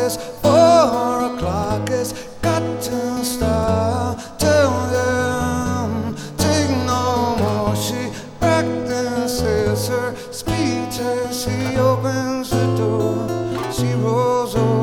says 4 o'clock has got to stop. Tell them, take no more. She practices her speech as she opens the door. She rolls over.